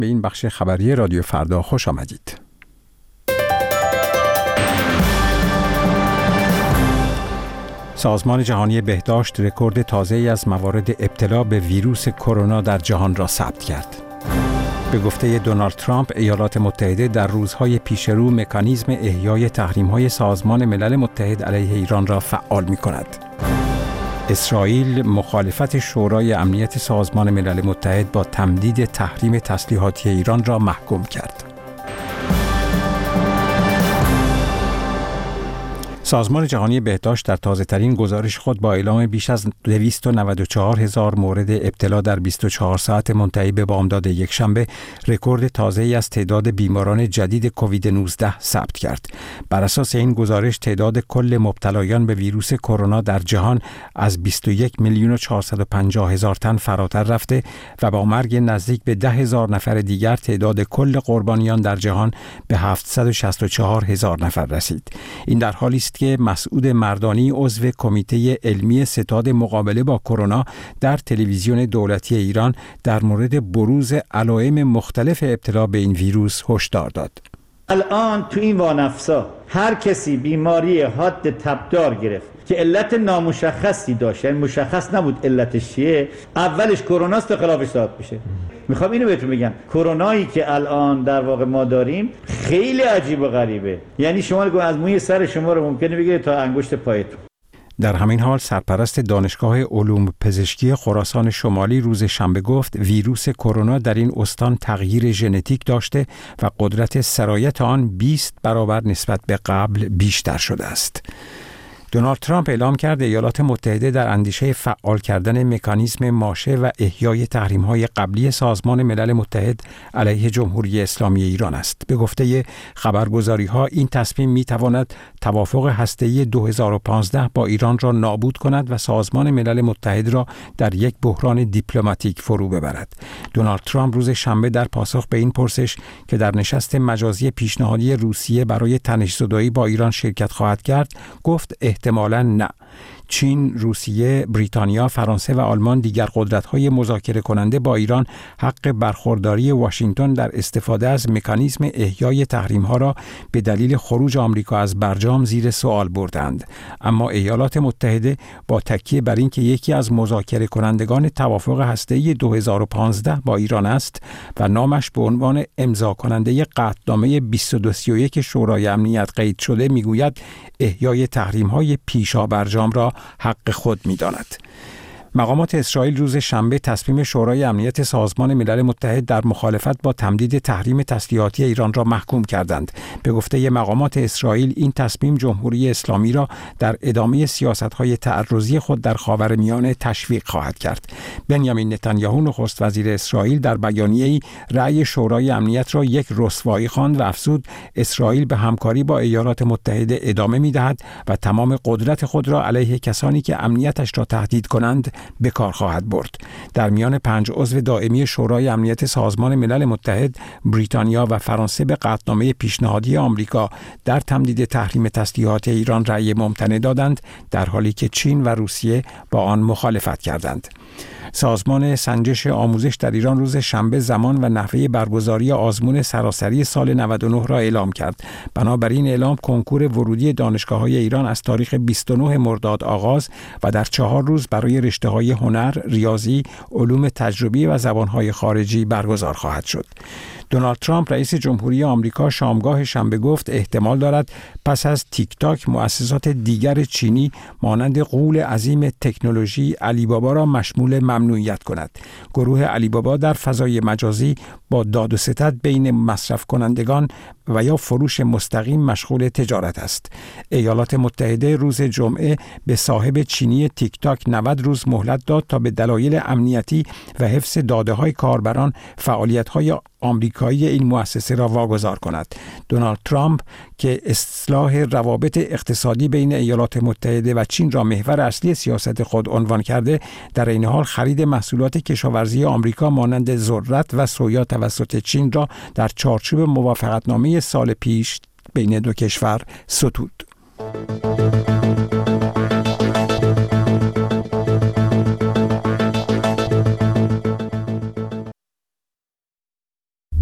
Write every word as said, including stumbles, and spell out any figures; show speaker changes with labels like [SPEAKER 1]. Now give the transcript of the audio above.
[SPEAKER 1] به این بخش خبری رادیو فردا خوش آمدید. سازمان جهانی بهداشت رکورد تازه‌ای از موارد ابتلا به ویروس کرونا در جهان را ثبت کرد. به گفته دونالد ترامپ، ایالات متحده در روزهای پیشرو مکانیزم احیای تحریم‌های سازمان ملل متحد علیه ایران را فعال می‌کند. اسرائیل مخالفت شورای امنیت سازمان ملل متحد با تمدید تحریم تسلیحاتی ایران را محکوم کرد. سازمان جهانی بهداشت در تازه‌ترین گزارش خود با اعلام بیش از دویست و نود و چهار هزار مورد ابتلا در بیست و چهار ساعت منتهی به بامداد یکشنبه رکورد تازه‌ای از تعداد بیماران جدید کووید نوزده ثبت کرد. بر اساس این گزارش تعداد کل مبتلایان به ویروس کرونا در جهان از بیست و یک میلیون و چهارصد و پنجاه هزار تن فراتر رفته و با مرگ نزدیک به ده هزار نفر دیگر تعداد کل قربانیان در جهان به هفتصد و شصت و چهار هزار نفر رسید. این در حالی است که مسعود مردانی عضو کمیته علمی ستاد مقابله با کرونا در تلویزیون دولتی ایران در مورد بروز علائم مختلف ابتلا به این ویروس هشدار داد.
[SPEAKER 2] الان تو این وانفسا هر کسی بیماری حاد تبدار گرفت که علت نامشخصی داشت، یعنی مشخص نبود علتش چیه، اولش کروناست تا خلافش ثابت بشه. میخوام اینو بهتون بگم، کرونایی که الان در واقع ما داریم خیلی عجیب و غریبه. یعنی شما رو از موی سر شما رو ممکنه بگیره تا انگشت پایتون.
[SPEAKER 1] در همین حال سرپرست دانشگاه علوم پزشکی خراسان شمالی روز شنبه گفت ویروس کرونا در این استان تغییر ژنتیک داشته و قدرت سرایت آن بیست برابر نسبت به قبل بیشتر شده است. دونالد ترامپ اعلام کرد ایالات متحده در اندیشه فعال کردن مکانیزم ماشه و احیای تحریم‌های قبلی سازمان ملل متحد علیه جمهوری اسلامی ایران است. به گفته خبرگزاری‌ها این تصمیم می‌تواند توافق هسته‌ای دو هزار و پانزده با ایران را نابود کند و سازمان ملل متحد را در یک بحران دیپلماتیک فرو ببرد. دونالد ترامپ روز شنبه در پاسخ به این پرسش که در نشست مجازی پیشنهادی روسیه برای تنش‌زدایی با ایران شرکت خواهد کرد، گفت احتمالاً نه. چین، روسیه، بریتانیا، فرانسه و آلمان دیگر قدرت‌های مذاکره کننده با ایران حق برخورداری واشنگتن در استفاده از مکانیزم احیای تحریم‌ها را به دلیل خروج آمریکا از برجام زیر سوال بردند. اما ایالات متحده با تکیه بر اینکه یکی از مذاکره کنندگان توافق هسته‌ای دو هزار و پانزده با ایران است و نامش به عنوان امضا کننده قطعنامه بیست و دو سی و یک شورای امنیت قید شده میگوید احیای تحریم‌های پیشا برجام را حق خود می‌داند. مقامات اسرائیل روز شنبه تصمیم شورای امنیت سازمان ملل متحد در مخالفت با تمدید تحریم تسلیحاتی ایران را محکوم کردند. به گفته مقامات اسرائیل این تصمیم جمهوری اسلامی را در ادامه سیاست‌های تعرضی خود در خاورمیانه تشویق خواهد کرد. بنیامین نتانیاهو نخست وزیر اسرائیل در بیانیه‌ای رأی شورای امنیت را یک رسوایی خواند و افزود اسرائیل به همکاری با ایالات متحده ادامه می‌دهد و تمام قدرت خود را علیه کسانی که امنیتش را تهدید کنند به کار خواهد برد. در میان پنج عضو دائمی شورای امنیت سازمان ملل متحد، بریتانیا و فرانسه به قطعنامه پیشنهادی آمریکا در تمدید تحریم تسلیحات ایران رأی ممتنع دادند، در حالی که چین و روسیه با آن مخالفت کردند. سازمان سنجش آموزش در ایران روز شنبه زمان و نحوه برگزاری آزمون سراسری سال نود و نه را اعلام کرد. بنابراین اعلام کنکور ورودی دانشگاه‌های ایران از تاریخ بیست و نه مرداد آغاز و در چهار روز برای رشته‌های هنر، ریاضی، علوم تجربی و زبان‌های خارجی برگزار خواهد شد. دونالد ترامپ رئیس جمهوری آمریکا شامگاه شنبه گفت احتمال دارد پس از تیک تاک مؤسسات دیگر چینی مانند غول عظیم تکنولوژی علی بابا را مشمول ممنوعیت کند. گروه علی بابا در فضای مجازی با داد و ستد بین مصرف کنندگان و یا فروش مستقیم مشغول تجارت است. ایالات متحده روز جمعه به صاحب چینی تیک تاک نود روز مهلت داد تا به دلایل امنیتی و حفظ داده‌های کاربران فعالیت‌های آمریکایی این مؤسسه را واگذار کند. دونالد ترامپ که اصلاح روابط اقتصادی بین ایالات متحده و چین را محور اصلی سیاست خود عنوان کرده، در این حال خرید محصولات کشاورزی آمریکا مانند ذرت و سویا توسط چین را در چارچوب موافقتنامه سال پیش بین دو کشور ستود.